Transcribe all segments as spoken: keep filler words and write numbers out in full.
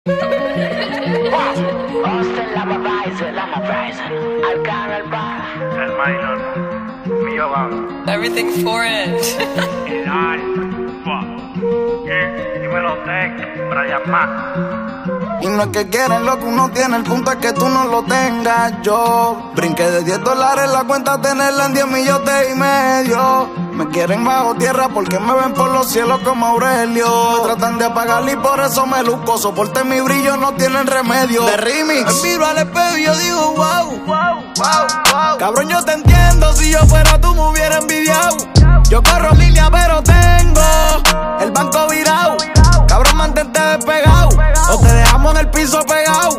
Hostel, la rise, la rise. Al canal bar. El minor. Mío va. Everything for it. El alfa. Yeah. Dímelo, Tech. Brian Más. Y no es que quieren lo que uno tiene, el punto es que tú no lo tengas. Yo brinqué de diez dólares la cuenta, tenerla en diez millones y medio. Me quieren bajo tierra porque me ven por los cielos como Aurelio. Me tratan de apagar y por eso me luzco. Soporte mi brillo, no tienen remedio. De remix, me miro al espejo y yo digo wow, wow, wow, wow. Cabrón, yo te entiendo, si yo fuera tú me hubiera envidiado. Yo corro línea pero tengo el banco virado. Cabrón, mantente despegado o te dejamos en el piso pegado.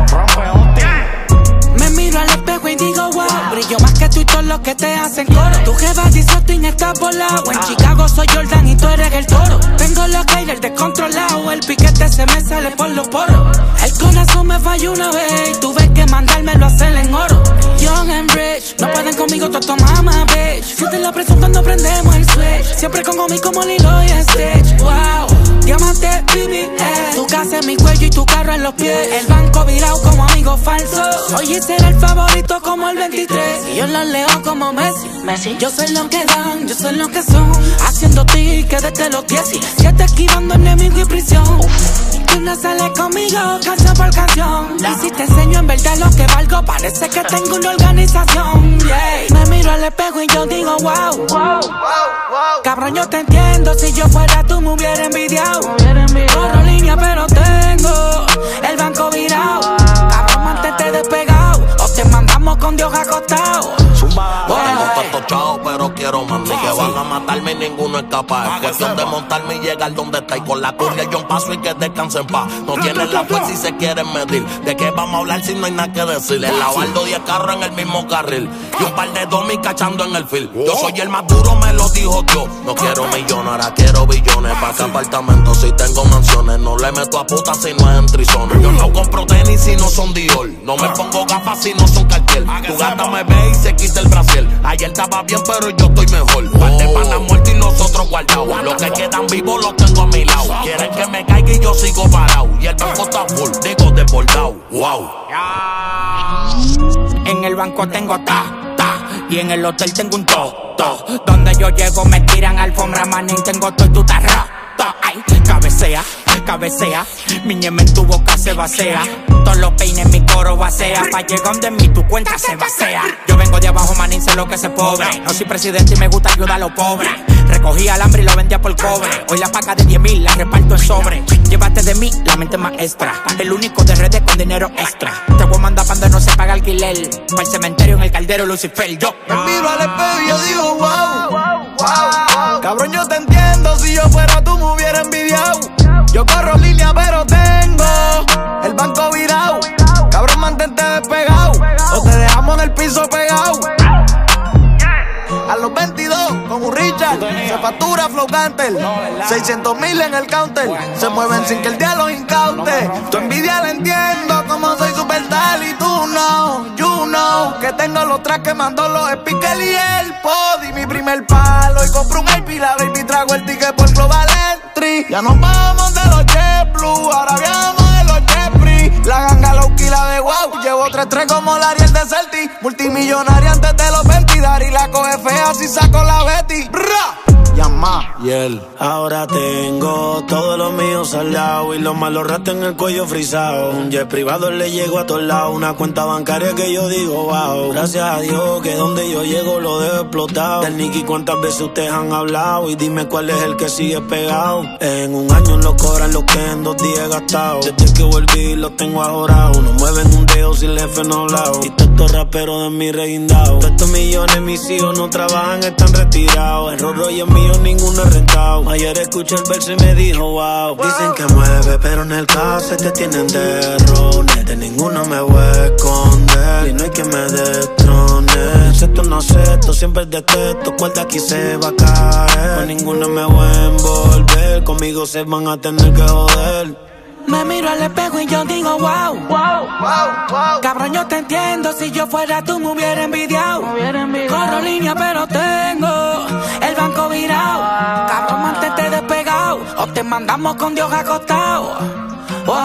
Me miro al espejo y digo wow, brillo más que tú y todos los que te hacen coro. Tu jeva dice Austin está volado. En Chicago soy Jordan y tú eres el toro. Tengo los haters descontrolados, el piquete se me sale por los poros. El corazón me falló una vez y tuve que mandármelo a hacer en oro. Young and rich, no pueden conmigo, toto mama bitch. Siente la presión cuando prendemos el switch. Siempre con mí como Lilo y Stitch. Wow, diamante, B B S. Tu casa en mi cuello y tu carro en los pies. El banco virado como amigo falso. Oye, será el favorito como el veintitrés. Y yo los leo como Messi. Messi. Yo soy lo que dan, yo soy lo que son. Haciendo ti que desde los diez. Siete esquivando enemigo y prisión. Tú no sales conmigo, canción por canción. Y si te enseño en verdad lo que valgo, parece que tengo una organización. Yeah. Me miro al espejo y yo digo wow, wow, wow, wow. Cabrón, yo te entiendo, si yo fuera tú me hubiera envidiado. Corro línea pero tengo el banco virado. Cabrón, mantente despegado o te mandamos con Dios acostado. Yo tengo tanto chao, pero quiero más. Ni que van a matarme y ninguno es capaz. Es cuestión de montarme y llegar donde está. Y con la curia yo un paso y que descanse en paz. No tienen la fuerza y se quieren medir. ¿De qué vamos a hablar si no hay nada que decir? El lavardo diez carros en el mismo carril. Y un par de domis cachando en el fil. Yo soy el más duro, me lo dijo Dios. No quiero millones, ahora quiero billones. Pa' qué apartamento si tengo mansiones. No le meto a puta si no es en trizones. Yo no compro tenis si no son Dior. No me pongo gafas si no son Cartier. Tu gata me ve y se quita el brasier. Ayer estaba bien, pero yo estoy mejor. Par de panas muertos y los otros guardados. Los que quedan vivos los tengo a mi lado. Quieren que me caiga y yo sigo parado. Y el banco está full, digo desbordado. Wow. En el banco tengo ta, ta. Y en el hotel tengo un to, to. Donde yo llego me tiran alfombra, manín. Tengo todo y tú estás roto. Ay, cabecea, cabecea. Mi ñeme en tu boca se vacía. Todos los peines en mi coro vacea. Pa' llegar donde mí tu cuenta se vacía. Yo vengo de abajo, manín, sé lo que se pobre. No soy presidente y me gusta ayudar a los pobres. Recogí alambre y lo vendía por cobre. Hoy la paga de diez mil la reparto en sobre. Llévate de mí la mente maestra. El único de redes con dinero extra. Te voy a mandar cuando no se paga alquiler. Pa' el cementerio en el caldero Lucifer. Yo me miro al espejo y yo digo wow, wow, wow. Cabrón, yo te entiendo, si yo fuera tú me hubiera envidiado. Yo corro línea pero tengo el banco virado. Cabrón, mantente despegado o te dejamos en el piso pegado. A los veintidós, con un Richard, se factura Flow Canter. seiscientos mil en el counter, se mueven sin que el día los incaute. Tu envidia la entiendo, como soy superstar y tú no, you know. Que tengo los tracks que mandó los speakers y el podi. Mi primer palo y compro un I P, la baby trago el ticket por Global Entry. Ya nos vamos de los JetBlue, ahora viajamos de los JetFree. La ganga Lowkey, la de wow, llevo tres tres como la Ariel de Celti. Multimillonaria antes de los veinte, y la coge fea si saco la Betty. Bra. Llama. Y él, ahora tengo todo lo mío saldado y los malos ratos en el cuello frisado. Un jet privado le llego a todos lados, una cuenta bancaria que yo digo wow. Gracias a Dios que donde yo llego lo dejo explotado. Del Nicky, ¿cuántas veces ustedes han hablado? Y dime cuál es el que sigue pegado. En un año lo cobran lo que en dos días he gastado. Desde que volví los tengo ahorrado. No mueven un dedo si el jefe no ha hablado. Y todos estos raperos de mi reguindado. Todos estos millones mis hijos no trabajan, están retirados. El Rolls Royce es mío, ninguno es rentado. Ayer escuché el verso y me dijo wow. Dicen que mueve, pero en el caso te tienen de rones. De ninguno me voy a esconder y no hay que me destrone. Acepto no acepto, siempre es de texto. Cuál de aquí se va a caer. Con ninguno me voy a envolver. Conmigo se van a tener que joder. Me miro al espejo y yo digo wow, wow, Wow, wow. cabrón, yo te entiendo, si yo fuera tú me hubiera envidiado. Corro línea pero tengo el banco virado. Cabrón, mantente despegado o te mandamos con Dios acostado. Wow.